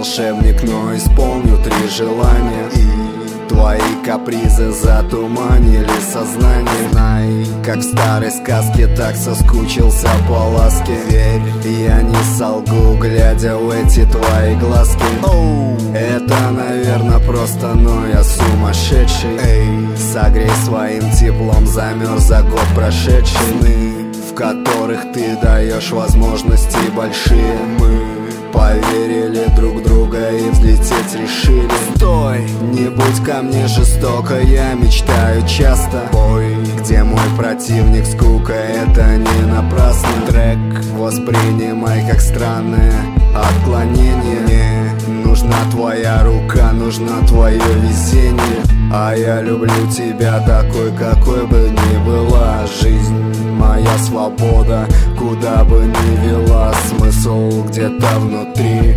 волшебник, но исполню 3 желания. И твои капризы затуманили сознание. Знай, как в старой сказке, так соскучился по ласке. Верь, я не солгу, глядя в эти твои глазки. Это, наверное, просто, но я сумасшедший. Согрей своим теплом, замерз за год прошедший. Сны, в которых ты даешь возможности большие. Мы поверили друг друга и взлететь решили. Стой, не будь ко мне жестоко, я мечтаю часто. Бой, где мой противник скука, это не напрасно. Трек воспринимай как странное отклонение. Мне нужна твоя рука, нужно твое везение. А я люблю тебя такой, какой бы ни была жизнь. Моя свобода, куда бы ни вела, смысл где-то внутри,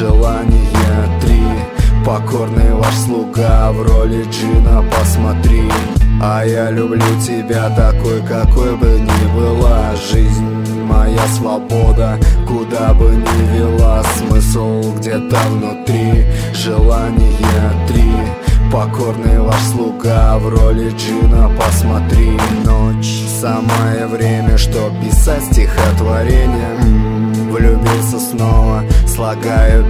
желания 3. Покорный ваш слуга в роли джина, посмотри. А я люблю тебя такой, какой бы ни была жизнь. Моя свобода, куда бы ни вела, смысл где-то внутри, желания 3. Покорный ваш слуга в роли джина, посмотри. Ночь, самое время, чтоб писать стихотворение. Влюбился снова, слагаю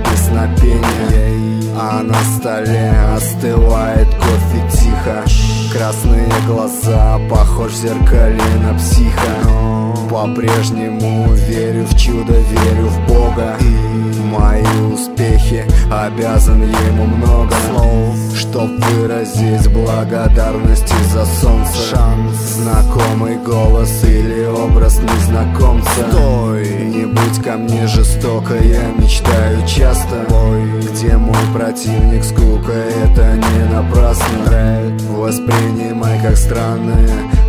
песнопение. А на столе остывает кофе тихо. Красные глаза, похож в зеркале на психа. Но по-прежнему верю в чудо, верю в Бога. И мои успехи обязан ему много слов, чтоб выразить благодарность за солнце. Шанс, знакомый голос или образ незнакомца. Стой, не будь ко мне жестоко, я мечтаю часто. Бой, где мой противник скука, это не напрасно. Трек воспринимай как странное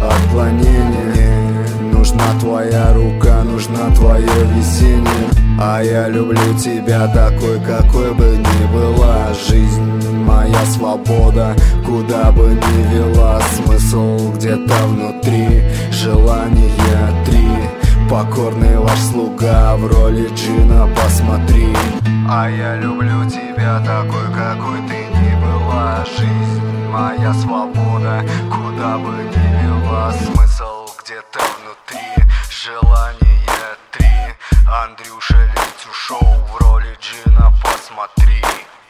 отклонение. Мне нужна твоя рука, нужна твое везение. А я люблю тебя такой, какой бы ни была жизнь. Моя свобода, куда бы ни вела, смысл где-то внутри, желания 3. Покорный ваш слуга в роли джина, посмотри. А я люблю тебя такой, какой ты ни была жизнь. Моя свобода, куда бы ни вела, смысл где-то внутри, желания 3. Андрюша Летюшов в роли джина, посмотри.